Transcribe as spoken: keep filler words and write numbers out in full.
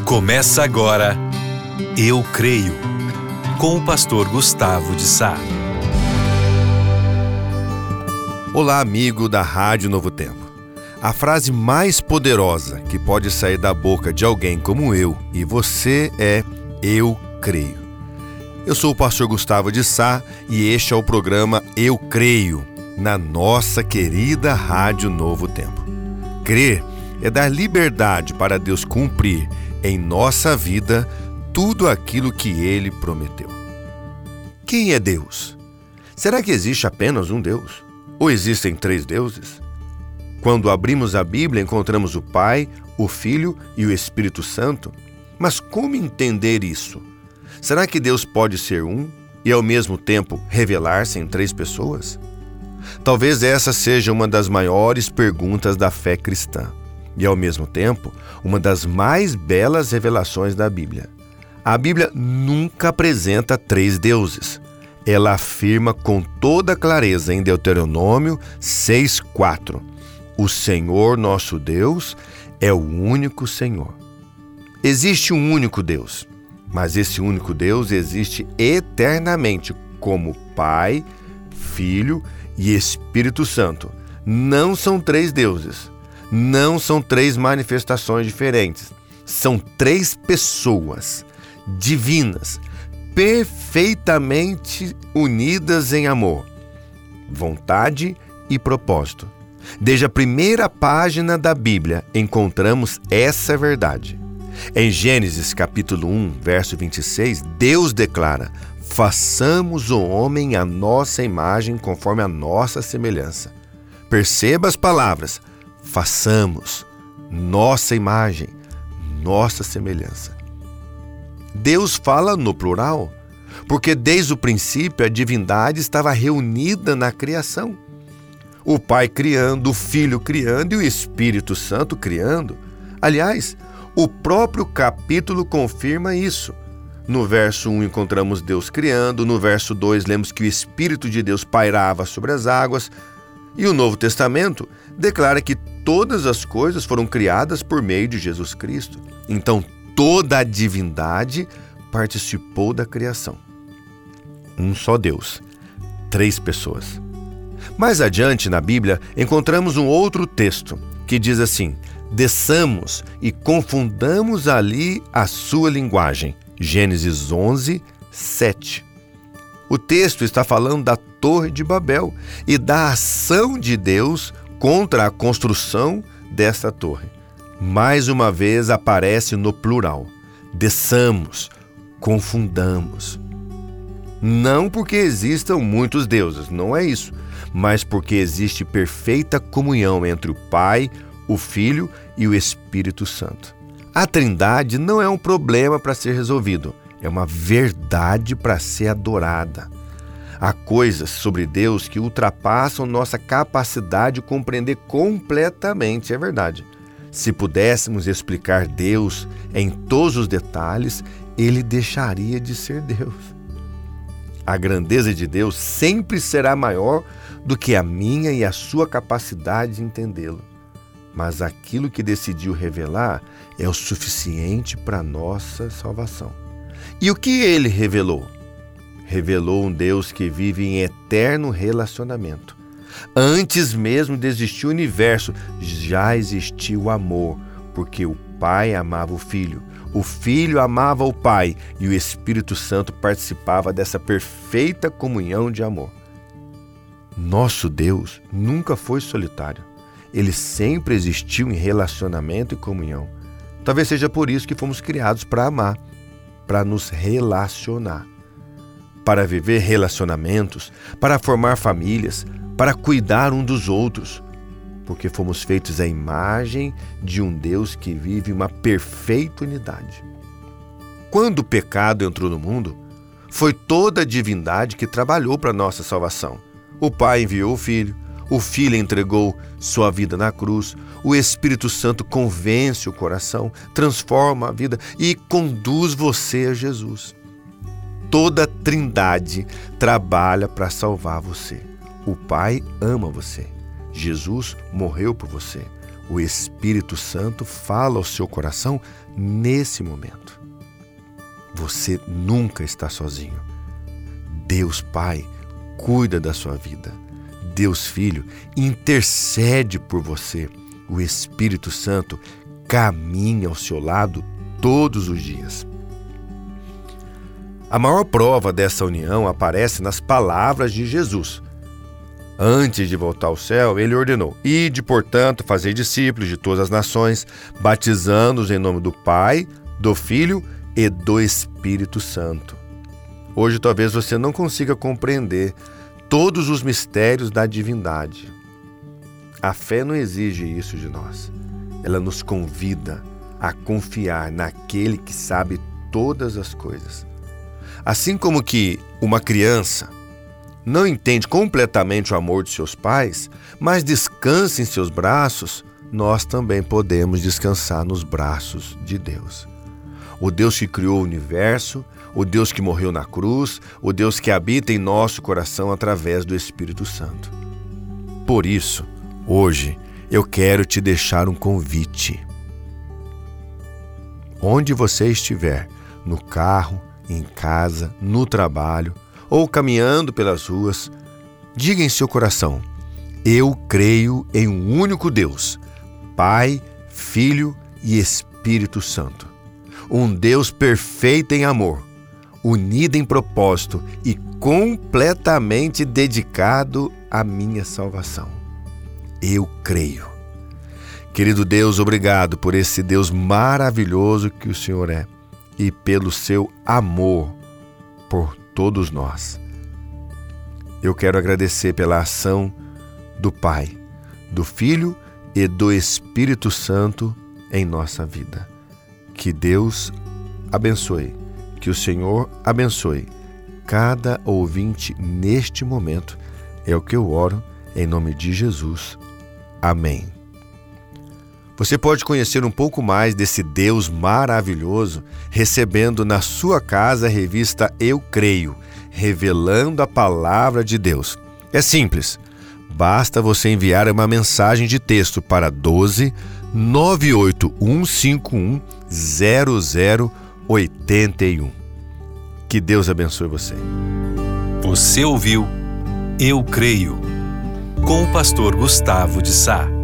Começa agora, Eu Creio, com o pastor Gustavo de Sá. Olá, amigo da Rádio Novo Tempo. A frase mais poderosa que pode sair da boca de alguém como eu e você é Eu Creio. Eu sou o pastor Gustavo de Sá e este é o programa Eu Creio, na nossa querida Rádio Novo Tempo. Crer é dar liberdade para Deus cumprir em nossa vida tudo aquilo que Ele prometeu. Quem é Deus? Será que existe apenas um Deus? Ou existem três deuses? Quando abrimos a Bíblia, encontramos o Pai, o Filho e o Espírito Santo. Mas como entender isso? Será que Deus pode ser um e, ao mesmo tempo, revelar-se em três pessoas? Talvez essa seja uma das maiores perguntas da fé cristã e, ao mesmo tempo, uma das mais belas revelações da Bíblia. A Bíblia nunca apresenta três deuses. Ela afirma com toda clareza em Deuteronômio seis, quatro: o Senhor nosso Deus é o único Senhor. Existe um único Deus, mas esse único Deus existe eternamente como Pai, Filho e Espírito Santo. Não são três deuses, não são três manifestações diferentes. São três pessoas divinas, perfeitamente unidas em amor, vontade e propósito. Desde a primeira página da Bíblia encontramos essa verdade. Em Gênesis capítulo um, verso vinte e seis, Deus declara: façamos o homem à nossa imagem, conforme a nossa semelhança. Perceba as palavras: façamos, nossa imagem, nossa semelhança. Deus fala no plural, porque desde o princípio a divindade estava reunida na criação. O Pai criando, o Filho criando e o Espírito Santo criando. Aliás, o próprio capítulo confirma isso. No verso um encontramos Deus criando, no verso dois lemos que o Espírito de Deus pairava sobre as águas, e o Novo Testamento declara que todas as coisas foram criadas por meio de Jesus Cristo. Então, toda a divindade participou da criação. Um só Deus, três pessoas. Mais adiante na Bíblia, encontramos um outro texto que diz assim: desçamos e confundamos ali a sua linguagem. Gênesis onze, sete. O texto está falando da Torre de Babel e da ação de Deus contra a construção dessa torre. Mais uma vez aparece no plural: desçamos, confundamos. Não porque existam muitos deuses, não é isso, mas porque existe perfeita comunhão entre o Pai, o Filho e o Espírito Santo. A Trindade não é um problema para ser resolvido, é uma verdade para ser adorada. Há coisas sobre Deus que ultrapassam nossa capacidade de compreender completamente, é verdade. Se pudéssemos explicar Deus em todos os detalhes, Ele deixaria de ser Deus. A grandeza de Deus sempre será maior do que a minha e a sua capacidade de entendê-lo. Mas aquilo que decidiu revelar é o suficiente para a nossa salvação. E o que Ele revelou? Revelou um Deus que vive em eterno relacionamento. Antes mesmo de existir o universo, já existia o amor, porque o Pai amava o Filho, o Filho amava o Pai e o Espírito Santo participava dessa perfeita comunhão de amor. Nosso Deus nunca foi solitário. Ele sempre existiu em relacionamento e comunhão. Talvez seja por isso que fomos criados para amar, para nos relacionar, para viver relacionamentos, para formar famílias, para cuidar um dos outros, porque fomos feitos à imagem de um Deus que vive uma perfeita unidade. Quando o pecado entrou no mundo, foi toda a divindade que trabalhou para a nossa salvação. O Pai enviou o Filho, o Filho entregou sua vida na cruz, o Espírito Santo convence o coração, transforma a vida e conduz você a Jesus. Toda a Trindade trabalha para salvar você. O Pai ama você. Jesus morreu por você. O Espírito Santo fala ao seu coração nesse momento. Você nunca está sozinho. Deus Pai cuida da sua vida. Deus Filho intercede por você. O Espírito Santo caminha ao seu lado todos os dias. A maior prova dessa união aparece nas palavras de Jesus. Antes de voltar ao céu, ele ordenou: Ide, portanto, fazei discípulos de todas as nações, batizando-os em nome do Pai, do Filho e do Espírito Santo. Hoje talvez você não consiga compreender todos os mistérios da divindade. A fé não exige isso de nós. Ela nos convida a confiar naquele que sabe todas as coisas. Assim como que uma criança não entende completamente o amor de seus pais, mas descansa em seus braços, nós também podemos descansar nos braços de Deus. O Deus que criou o universo, o Deus que morreu na cruz, o Deus que habita em nosso coração através do Espírito Santo. Por isso, hoje, eu quero te deixar um convite. Onde você estiver, no carro, em casa, no trabalho ou caminhando pelas ruas, diga em seu coração: eu creio em um único Deus, Pai, Filho e Espírito Santo. Um Deus perfeito em amor, unido em propósito e completamente dedicado à minha salvação. Eu creio. Querido Deus, obrigado por esse Deus maravilhoso que o Senhor é e pelo seu amor por todos nós. Eu quero agradecer pela ação do Pai, do Filho e do Espírito Santo em nossa vida. Que Deus abençoe, que o Senhor abençoe cada ouvinte neste momento. É o que eu oro em nome de Jesus. Amém. Você pode conhecer um pouco mais desse Deus maravilhoso recebendo na sua casa a revista Eu Creio, revelando a palavra de Deus. É simples, basta você enviar uma mensagem de texto para doze, nove oito um cinco um, zero zero oito um. Que Deus abençoe você. Você ouviu Eu Creio, com o pastor Gustavo de Sá.